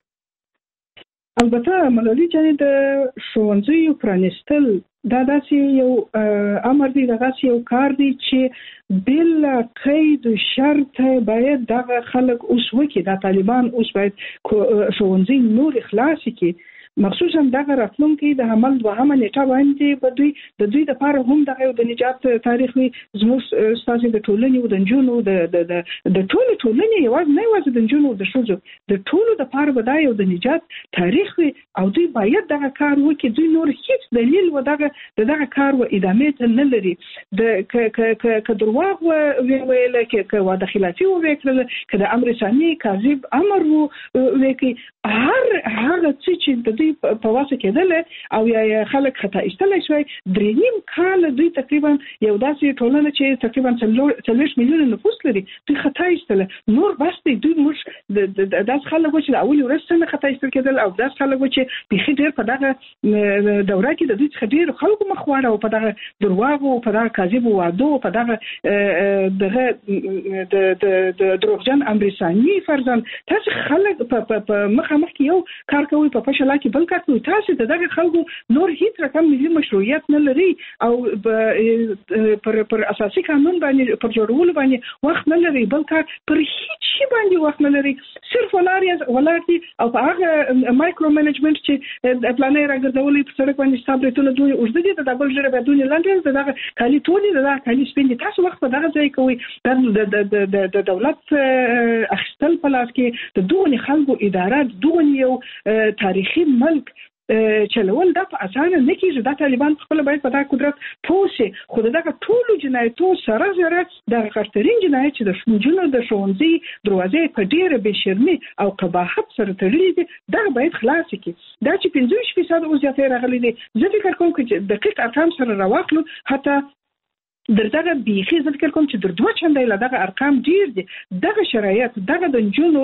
البته ملالي چې د ښوونځیو پرانیستل دا داسې یو امر دی، دا داسې یو کار دی چې بل قید شرط باید دغه خلک اوس وکړي. دا طالبان اوس باید ښوونځي نور خلاص کړي، مخصوصا دغه راتلونکي د حمل دوهمه نیټه باندې په دوی د لپاره هم دغه د نجات تاریخ وي. زموږ ستاسو د ټولنې او د جنونو د ټولو ټولنې یوازې د جنونو د شوزو د ټولو د لپاره به دا یو د نجات تاریخ وي او دوی باید دغه کار وکړي. دوی نور هیڅ دلیل و دغه کار و ادامه ته نه لري. د ک درواغ ویل کې واده خلافي وکړل، ک د امر ثاني کاذب امر وکړي، هر څه چې د په واسه کېدل او یا خلک خطا ایستلای شوی. 3.5 کال دوی تقریبا یو داسې ټولنه چې تقریبا 40 میلیون نفوس لري دوی خطا ایستل. نور بس دوی موږ د داس خلک چې د اول ورځ څخه خطا ایستل کېدل او داس خلک چې په خډیر په دغه دوره کې د دوی خډیر خلکو مخواړه او په دغه درواغ او په دغه کاذب وعده او په دغه د دروغجن امرسانی فرضاً تاسو خلک په مخامخ کې یو کار کوي په پښه لاکي بل کار کوي. تاسو دغه خلکو نور هیڅ رقم ملي مشروعیت نه لري او پر اساسي قانون باندې پر جوړولو باندې وخت نه لري، بل کار پر هیڅ شي باندې وخت نه لري. صرف ولاري او په هغه مایکرو منیجمنت چې پلانې راګرځولې په سړک باندې صبرتونه دوی اوږد دي د ډبل جره بدون لاندې دغه کالي ټولې دغه کالي سپین دي. تاسو وخت په دغه ځای کوي د دولت اخستل په لاس کې د دوه خلکو اداره دوه یو تاریخي ملک چلول دا په اسانه نه کیږي. دا طالبان خپل باید په دا قدرت پوسي خو دغه ټولو جنایتو سره د خطرین جنایت چې د شونجونو د ښوونځي دروازې په ډیره بشرمي او قباحت سره تړلې دي دا باید خلاص کی. دا چې 15% او زیاتې راغلي دي. زه فکر کوم چې دقیق ارقام سره راوخلو حتی دغه بیخي زه فکر کوم چې در دوه چنده دغه ارقام ډیر دي. دغه شرایط دغه د جنونو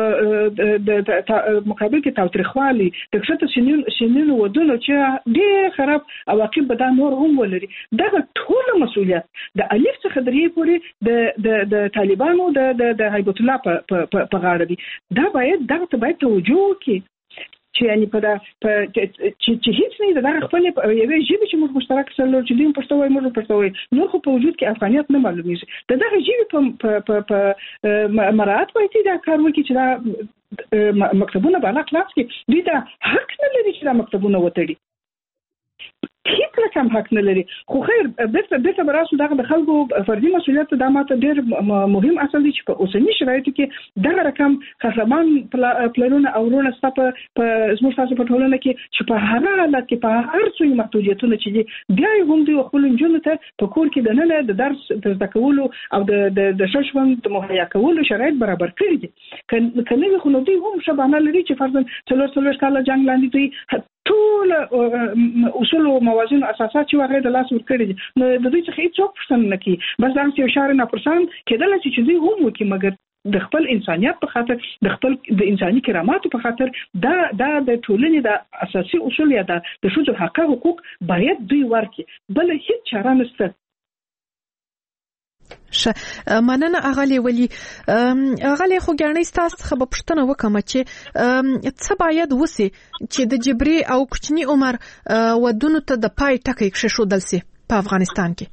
د مقابل کې تاوتریخوالي د څه سنینو ودونو چې ډیر خراب عواقب به دا نور هم ولري. دغه ټول مسؤلیت د الف څخه درې پورې د طالبانو د هیبت الله په غاړه دي. دا باید توجه وکړي چې یعنی چې هیڅ نه دغه خپل یوې ژبې چې موږ مشترک سره چې دوی پښتو وایي موږ پښتو وایي نور خو په وجود کې افغانیت نه معلومیږي. دغه ژبې په مراعات باید دا کار وکړي چې دا مکتبونه بالا خلاص کړي. دوی دا حق نه لري چې دا مکتبونه وتړي، هیڅ رقم حق نه لري. خو خیر بیرته براسو دغه د خلکو فردي مسؤلیت دا ماته ډیر مهم اصل دی چې په اوسنی شرایطو کې دغه رقم قهرمان پلانونه او ورونه ستاسو په زموږ تاسو په ټولنه کې چې په هغه حالت کې په هر څو محدودیتونه چې بیا هم دوی خپل جنونو ته په کور کې د نه د درس د زده کولو او د ششوند د مهیا کولو شرایط برابر کړی دي. کنه خو نو دوی هم شبانه لري چې فرضاً څلور کال جنگ لاندې دوی ټول اصول او موازین اساسات چې هغه د لاس ورکړي دي. نو د دوی څخه هیڅ څه نه کوي، بس دا یو شعر نه پرسان کېدل چې دوی هم وکي، مګر د خپل انسانيت په خاطر د خپل د انساني کراماتو په خاطر دا د ټولنې د اساسي اصول یا د ښځو حقوق باید دوی ورکړي، بل هیڅ چاره نشته. مننه اغلی ولی اغلی خو ګڼې ستاسو څخه به پوښتنه وکم چې څه باید وسی چې د جبري او کوچني عمر ودونو ته د پای ټکی کښېښودل سي په افغانستان کې.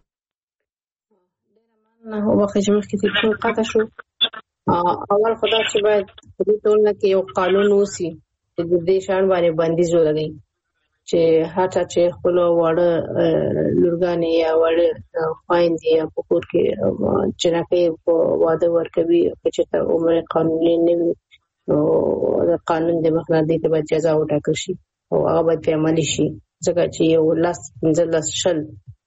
نه وخت چې مخکې تلفون قطع شو. اول خدا چې باید په دې ټولنه کې یو قانون وسی چې د دې شان باندې بندیز ولګي چې هاته چې خپل وړه لورګانې یا وړه خويندې یا په کور کې جنکې په واده ورکوي چې ته عمر قانوني نه وي نو د قانون د مخنیوي ته باید جزا وټاکل شي او هغه باید عملي شي. ځکه چې یو لاس 15 شل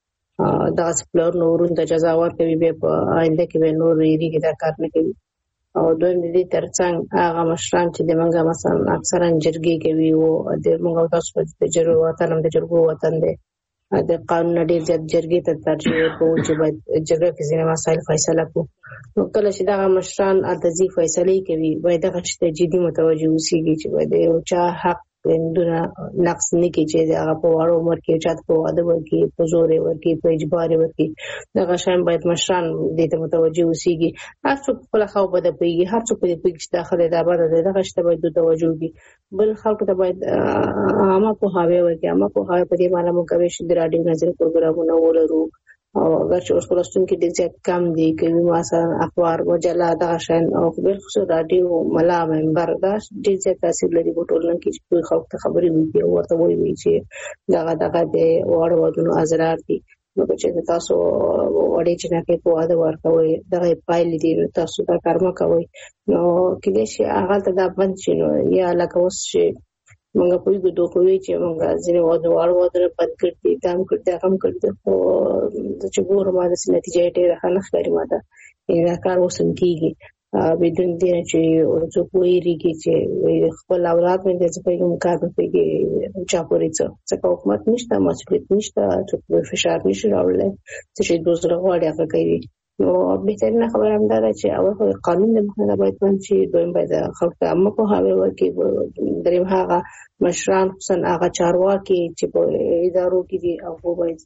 دا سپلور نورون د جزا ورکوي به په آینده کې به نور ریږي دا کار نه کوي. او دویم دې ترڅنګ هغه مشران چې د منګه مثلا اکثرا جرګي کوي او د منګه تاسو د جرګو وطن د جرګو وطن دی د قانون ډیر زیات جرګي ته ترجیح ورکوي چې باید جرګه کې ځینې مسایل فیصله کو. نو کله چې دا مشران اتذی فیصله کوي باید دغه شته جدي متوجه اوسېږي چې باید یو چا حق اندونه نقص نه کې چې هغه په وړو عمر کې چات په واده ورکی په زور ورکی په اجبار ورکی دغه شان باید مشران دې ته متوجه اوسېږي. هر څوک خپل خو بده پیږي هر څوک دې پیږي چې داخله دا باندې دغه شته باید توجه وکړي. بل خلکو ته باید عامه په هاوی ورکی عامه په هاوی په دې معلومه کوي چې د راډیو نظر پروګرامونه ولرو او اگر چې اوس خلاصون کې د زیات کم دي کوي مثلا اخبار مجله دغه شان او بل خصوص راډیو ملا منبر دا ډیر زیات تاثیر لري په ټولنه کې چې خلک ته خبرې وکړي او ورته وایي چې دغه د وړ ودونو ازرار دي. نو چې تاسو وړي چې نه کې په واده ورکوي دغه پایلې دي تاسو دا کار مکوئ. نو کله چې هغه ته دا بند شي نو یا لکه اوس چې موږ په یو دوه کوي چې موږ ځینې واده بند کړی دام کړی هم کړی خو چې ګورم دا نتیجه ډېره ښه ښکاري ماته دا کار وسم کیږي بدون دې چې څو کویږي چې خپل اولاد مې د ځپېږم کار کوي چا پورې څه حکومت نشته مسؤلیت نشته چې فشار نشي راوړل چې دوزره غواړي هغه کوي. نو بهترینه خبره هم ده چې اول خو قانون د مخنه باید چې دویم باید خلک عامه په هاوی ورکی دریم هغه مشران خصوصا هغه چارواکي چې په ادارو کې دي او باید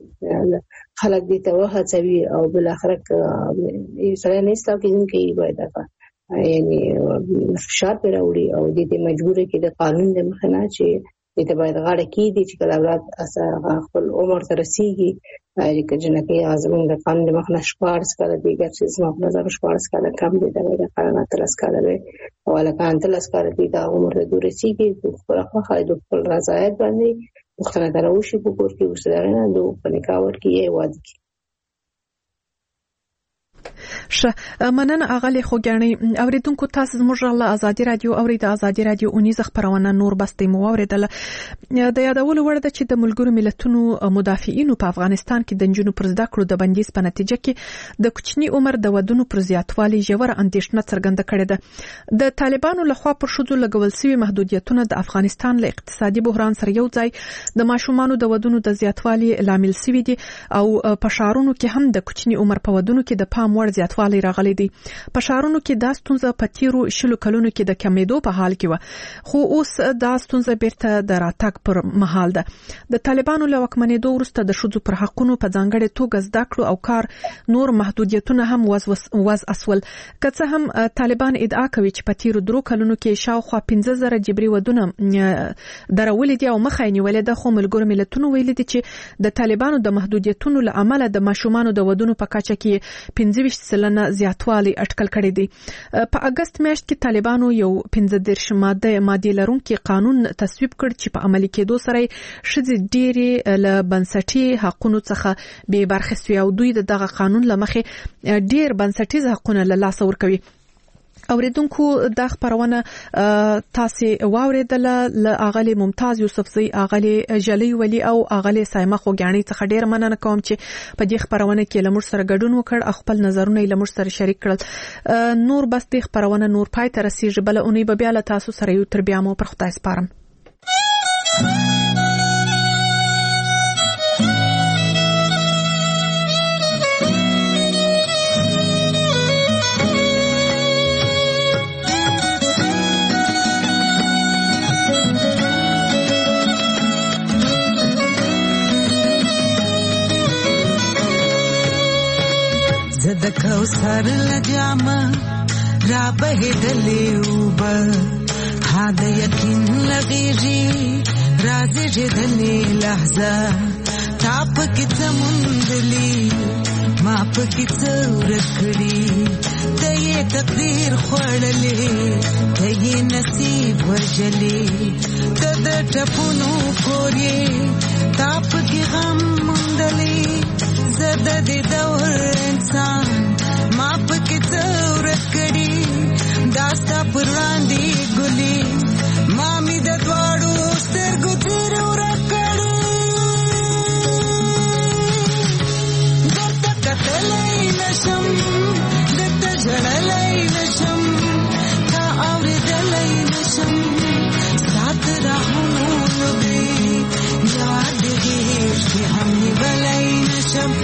خلک دې ته وهڅوي او بل اخر یې سره نه ستاسو کې باید یعنی فشار پر راوړي او دې مجبور کې د قانون د مخنه چې دې باید غاړه کې دي چې کله اولاد خپل عمر ته رسیږي چې جنکه ازمن د قانون د مخنه شپارس کړه دیګر چې زما په نظر شپارس کړه کم دي دا د قانون ترس کړه او لکه تلس کړه دا عمر ته رسیږي خپل خپل خپل رضایت باندې مختلف دروشي په کور کې وسره نه دوه په نکاور کې یې واده کی. مننه اغلی خوګانی اوریدونکو تاسو زموږ له ازادي رادیو اورید ازادي رادیو اونیز خبرونه نور بستې مو اوریدل د یادولو وړ د چې د ملګرو ملتونو مدافعینو په افغانستان کې د جنونو پر زده کړو د بندیز په نتیجه کې د کوچني عمر د ودونو پر زیاتوالي ژور اندېښنه څرګنده کړې ده. د طالبانو لخوا پر شذو لګول شوی محدودیتونه د افغانستان له اقتصادي بحران سره یو ځای د ماشومانو د ودونو د زیاتوالي لامل شوی دي او په شهرونو کې هم د کوچني عمر په ودونو کې د پام وړ زیاتوالی راغلی دی. په شهرونو کې دا ستونزه په تیرو شلو کلونو کې د کمیدو په حال کې و خو اوس دا ستونزه بیرته د راتګ پر مهال ده. د طالبانو له واکمنېدو وروسته د ښځو پر حقونو په ځانګړې توګه زده کړو او کار نور محدودیتونه هم وضع اسول. که څه هم طالبان ادعا کوي چې په تیرو 3 کلونو کې شاوخوا 15,000 جبري ودونه درولې دي او مخه یې نیولې ده خو ملګرو ملتونو ویلي دي چې د طالبانو د محدودیتونو له امله د ماشومانو د ودونو په کچه کې 25% زیاتوالی اټکل کړی دی. په اگست میاشت کې طالبانو یو 15 ماده لرونکي قانون تصویب کړ چې په عملي کېدو سره ښځې ډېری له بنسټي حقوقو څخه بې برخې شوي او دوی دغه قانون له مخې ډېر بنسټیز حقوقونه له لاسه ورکوي. اوریدونکو دا خبرونه تاسو واوریدل له اغلی ممتاز یوسفزی اغلی جلی ولی او اغلی سایمه خوګانی څخه ډیر مننه کوم چې په دې خبرونه کې لمر سره ګډون وکړ خپل نظرونه لمر سره شریک کړل. نور بس دې خبرونه نور پای ته رسیدي بل اونۍ به بیا له تاسو سره یو تر بیا مو پر خدای سپارم. د کوثر لجامه را بهدلې وب ها د یقین لغیږي راځي جدلې لحظه تاپ کې څمندلې ما په کې څور کړی ته یې تقدیر خړلې ته یې نصیب وجلې ته د ټپونو کورې تاپ کې غم مندلې زده دې دور انسان ما پکې څور کړی داستا پر وړاندې ګلې ما می د دواړو سترګو تیر ور کړی شم